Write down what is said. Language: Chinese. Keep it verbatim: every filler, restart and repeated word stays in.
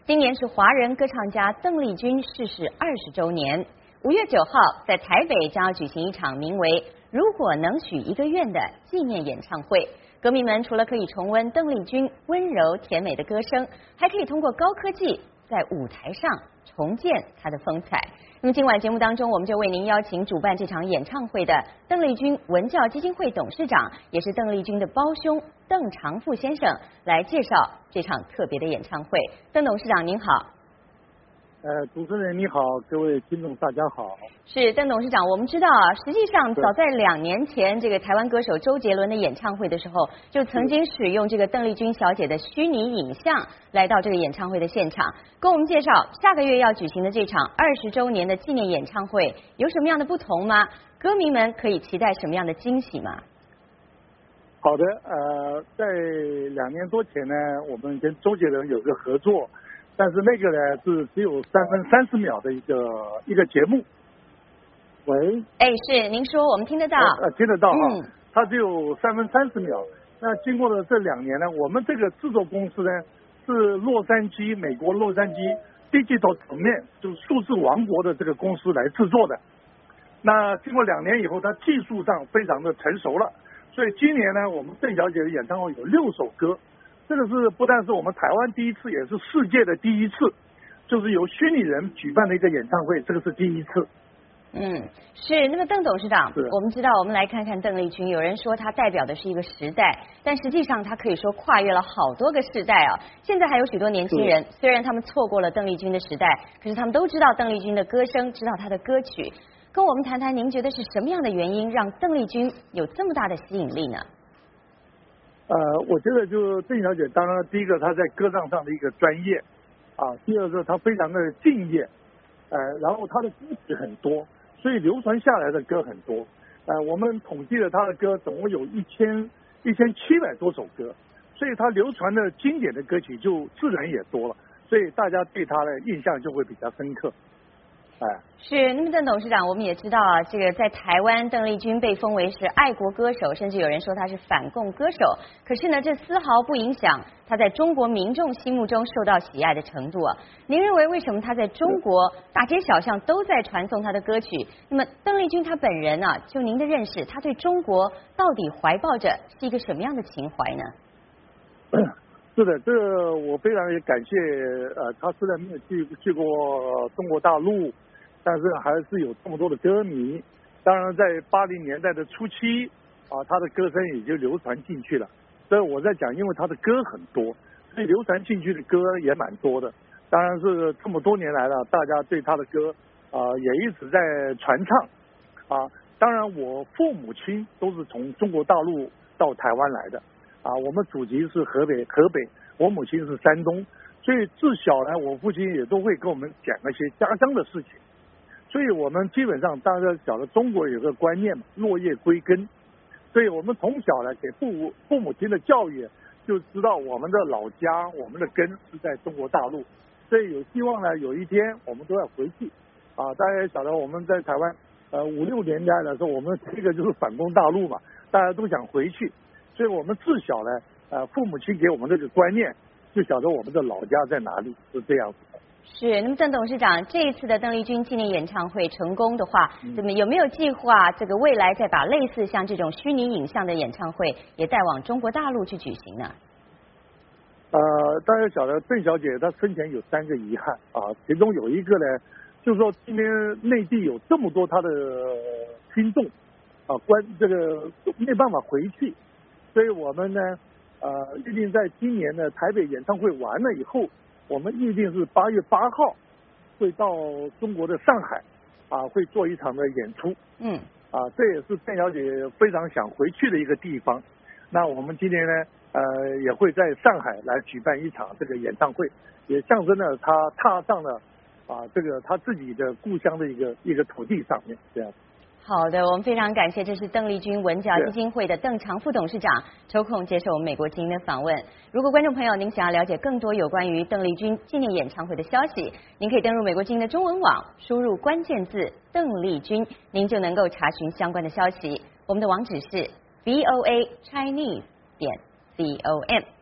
今年是华人歌唱家邓丽君逝世二十周年。五月九号，在台北将要举行一场名为《如果能许一个愿》的纪念演唱会。歌迷们除了可以重温邓丽君温柔甜美的歌声，还可以通过高科技在舞台上重建她的风采。那么今晚节目当中，我们就为您邀请主办这场演唱会的邓丽君文教基金会董事长，也是邓丽君的胞兄邓长富先生来介绍这场特别的演唱会。邓董事长您好。 呃，主持人你好，各位听众大家好。 是邓董事长，我们知道啊，实际上早在两年前，这个台湾歌手周杰伦的演唱会的时候，就曾经使用这个邓丽君小姐的虚拟影像来到这个演唱会的现场，跟我们介绍下个月要举行的这场二十周年的纪念演唱会有什么样的不同吗？歌迷们可以期待什么样的惊喜吗？ 好的，呃，在两年多前呢，我们跟周杰伦有个合作。但是那个呢是只有三分三十秒的一个一个节目。喂， 哎，是您说，我们听得到， 呃，听得到哈， 嗯， 它只有三分三十秒。那经过了这两年呢，我们这个制作公司呢是洛杉矶，美国洛杉矶 Digital 层面，就是数字王国的这个公司来制作的。那经过两年以后，它技术上非常的成熟了，所以今年呢，我们邓小姐的演唱会有六首歌。这个是不但是我们台湾第一次，也是世界的第一次，就是由虚拟人举办的一个演唱会，这个是第一次。 嗯，是。那么邓董事长，我们知道，我们来看看邓丽君。有人说她代表的是一个时代，但实际上她可以说跨越了好多个世代啊。现在还有许多年轻人，虽然他们错过了邓丽君的时代，可是他们都知道邓丽君的歌声，知道她的歌曲。跟我们谈谈，您觉得是什么样的原因让邓丽君有这么大的吸引力呢？ 呃，我觉得就邓小姐，当然第一个她在歌唱上的一个专业啊，第二个她非常的敬业，呃，然后她的歌曲很多，所以流传下来的歌很多。呃，我们统计了她的歌，总共有一千一千七百多首歌，所以她流传的经典的歌曲就自然也多了，所以大家对她的印象就会比较深刻。哎， 是。那么邓董事长，我们也知道啊，这个在台湾，邓丽君被封为是爱国歌手，甚至有人说她是反共歌手。可是呢，这丝毫不影响她在中国民众心目中受到喜爱的程度啊。您认为为什么她在中国大街小巷都在传颂她的歌曲？那么邓丽君她本人啊，就您的认识，她对中国到底怀抱着是一个什么样的情怀呢？ 是的，这个我非常也感谢呃，她虽然没有去去过中国大陆。但是还是有这么多的歌迷，当然在八零年代的初期啊，他的歌声也就流传进去了。所以我在讲，因为他的歌很多，所以流传进去的歌也蛮多的。当然是这么多年来了，大家对他的歌啊也一直在传唱啊。当然我父母亲都是从中国大陆到台湾来的啊，我们祖籍是河北，河北，我母亲是山东，所以自小呢，我父亲也都会跟我们讲那些家乡的事情。所以我们基本上大家晓得中国有个观念嘛，落叶归根。所以我们从小呢给父母父母亲的教育，就知道我们的老家，我们的根是在中国大陆。所以有希望呢，有一天我们都要回去。啊，大家也晓得我们在台湾，呃五六年代的时候，我们这个就是反攻大陆嘛，大家都想回去。所以我们自小呢，呃父母亲给我们这个观念，就晓得我们的老家在哪里，是这样子的。 是。那么邓董事长，这一次的邓丽君纪念演唱会成功的话，那么有没有计划这个未来再把类似像这种虚拟影像的演唱会也带往中国大陆去举行呢？ 呃，大家晓得邓小姐她生前有三个遗憾啊，其中有一个呢，就是说今天内地有这么多她的听众啊，关这个没办法回去，所以我们呢，呃，预定在今年的台北演唱会完了以后。我们预定是八月八号会到中国的上海啊，会做一场的演出。 嗯， 啊，这也是邓小姐非常想回去的一个地方。那我们今天呢，呃，也会在上海来举办一场这个演唱会，也象征了她踏上了啊这个她自己的故乡的一个一个土地上面，这样。 好的，我们非常感谢，这是邓丽君文教基金会的邓长富董事长抽空接受我们美国之音的访问。如果观众朋友您想要了解更多有关于邓丽君纪念演唱会的消息，您可以登入美国之音的中文网，输入关键字邓丽君，您就能够查询相关的消息。我们的网址是 V O A Chinese 点 C O M。